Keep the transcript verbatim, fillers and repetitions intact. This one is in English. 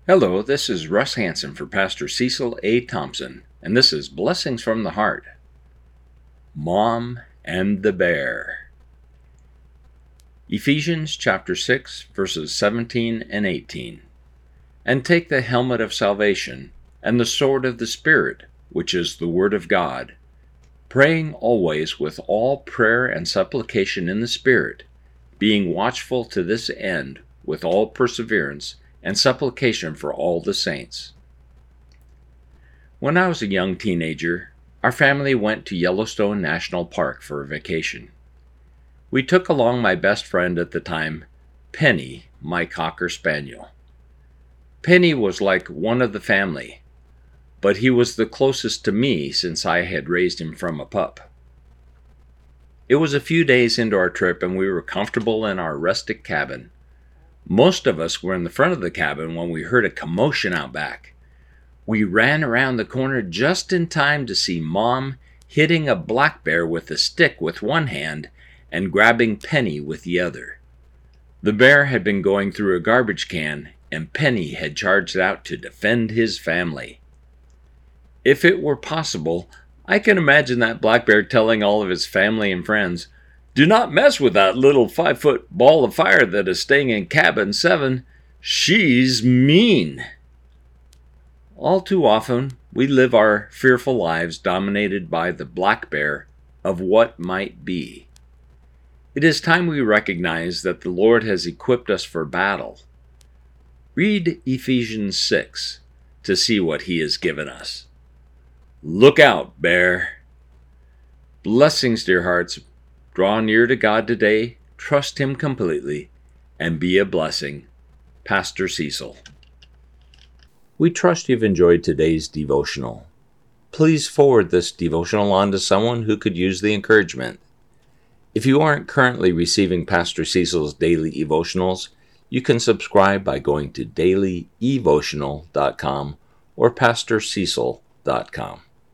Hello, this is Russ Hansen for Pastor Cecil A. Thompson, and this is Blessings from the Heart. Mom and the Bear. Ephesians chapter six, verses seventeen and eighteen. And take the helmet of salvation, and the sword of the Spirit, which is the Word of God, praying always with all prayer and supplication in the Spirit, being watchful to this end with all perseverance and supplication for all the saints. When I was a young teenager, our family went to Yellowstone National Park for a vacation. We took along my best friend at the time, Penny, my Cocker Spaniel. Penny was like one of the family, but he was the closest to me since I had raised him from a pup. It was a few days into our trip and we were comfortable in our rustic cabin. Most of us were in the front of the cabin when we heard a commotion out back. We ran around the corner just in time to see Mom hitting a black bear with a stick with one hand and grabbing Penny with the other. The bear had been going through a garbage can, and Penny had charged out to defend his family. If it were possible, I can imagine that black bear telling all of his family and friends, "Do not mess with that little five-foot ball of fire that is staying in cabin seven. She's mean." All too often, we live our fearful lives dominated by the black bear of what might be. It is time we recognize that the Lord has equipped us for battle. Read Ephesians six to see what He has given us. Look out, bear. Blessings, dear hearts. Draw near to God today, trust Him completely, and be a blessing. Pastor Cecil. We trust you've enjoyed today's devotional. Please forward this devotional on to someone who could use the encouragement. If you aren't currently receiving Pastor Cecil's daily devotionals, you can subscribe by going to daily evotional dot com or pastor cecil dot com.